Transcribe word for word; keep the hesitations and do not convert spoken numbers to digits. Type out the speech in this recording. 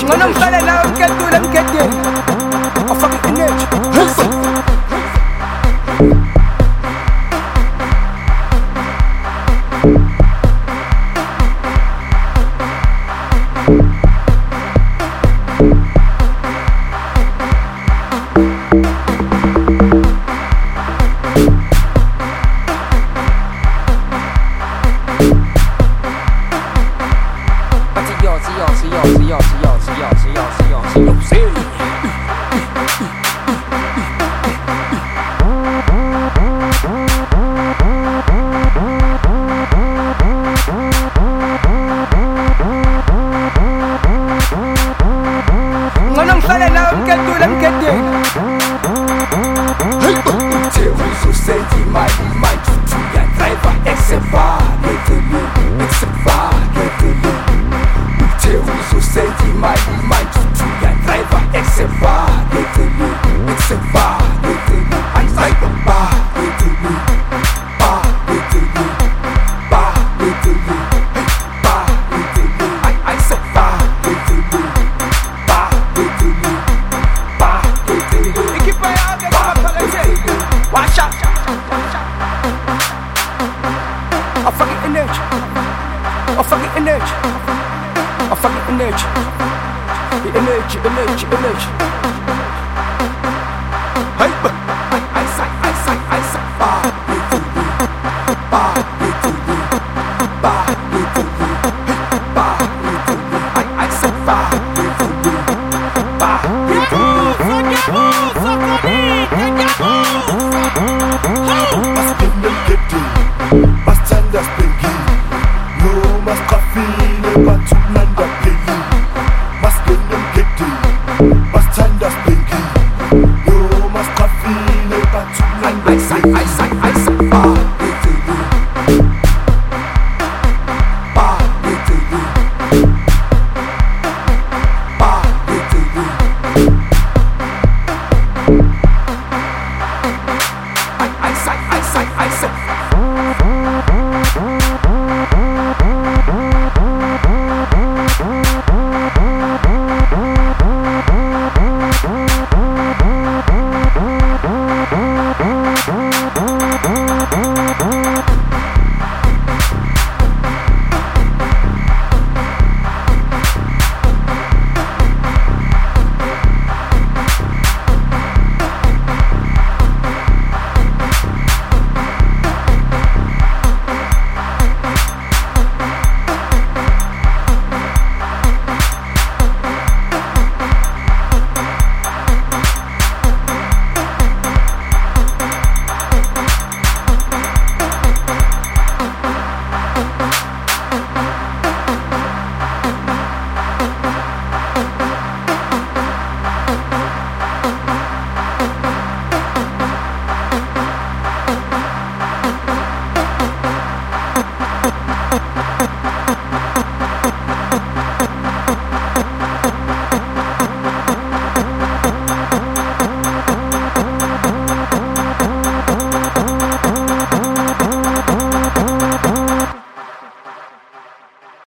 وانا مخلنا بجد ولا مكدر افكر الناس وانا مخلنا بجد ولا مكدر Terrorism sei die Meinung, mein Tutu, ein Driver, Exevar, Levelü, Exevar, Levelü. Terrorism sei die Meinung, mein Tutu, ein Driver, Exevar, Levelü, Exevar, Levelü. Ein Driver, Bar, Levelü, Bar, Levelü, Bar, Levelü, Bar, Levelü. Ein Exevar, Levelü, Bar, Levelü, Bar, Levelü. Equipa ya que va a aparecer. Watch out. I fucking energy. I fucking energy. I fucking energy. The energy, energy, energy. Hey, I, I say, I say, I say, bar, Levelü, bar, Levelü, bar, Levelü, bar, Levelü. I, I say, bar, Levelü, bar, Levelü. Was bin denn Getty? Was kann das bringen? Nur was Graffine, was zueinander bringen. Was bin denn Getty? Was kann das bringen? Nur was Graffine, was zueinander I say, I say, I say, bar, Levelü, bar, Levelü, bar, Levelü.